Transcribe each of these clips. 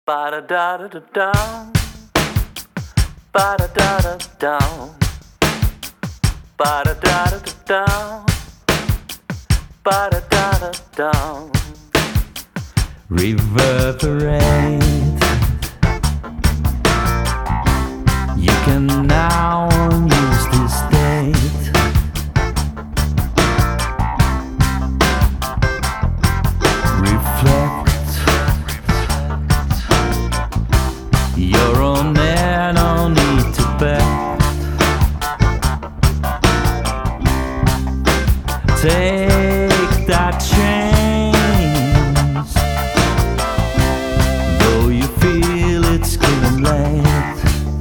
Ba da da da da down, ba da da da down, ba da da da da down, ba da da da down. Reverberate. You can now use this state. Reflect. You're on there, no need to bet. Take that chance, though you feel it's getting late.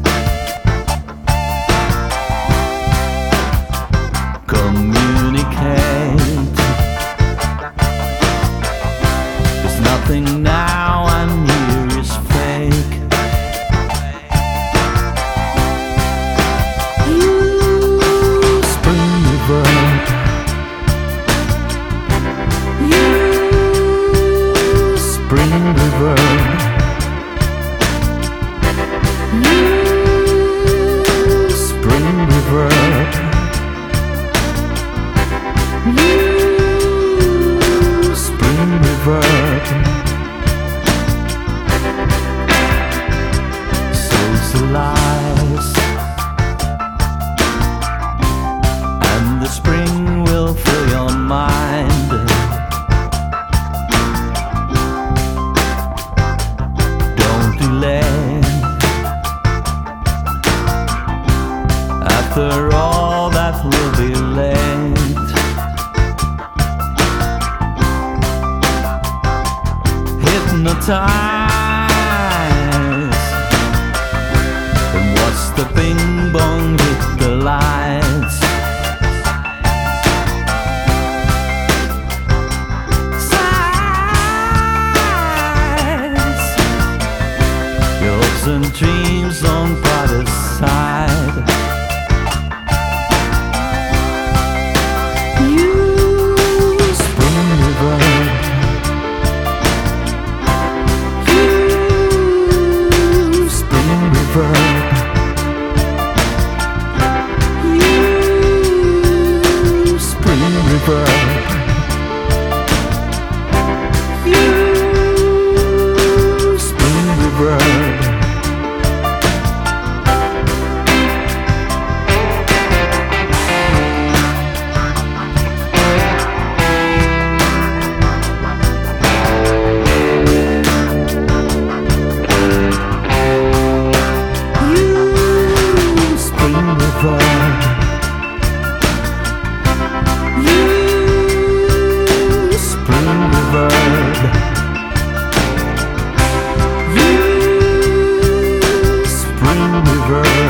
Communicate. There's nothing now I'm here is fake. Spring reverb. Spring reverb. Spring reverb. Socialize, and the spring will fill your mind. After all, that will be late. Hypnotize and watch the ping pong hit the lights. Sighs, your hopes and dreams on Prada's side. Spring reverb.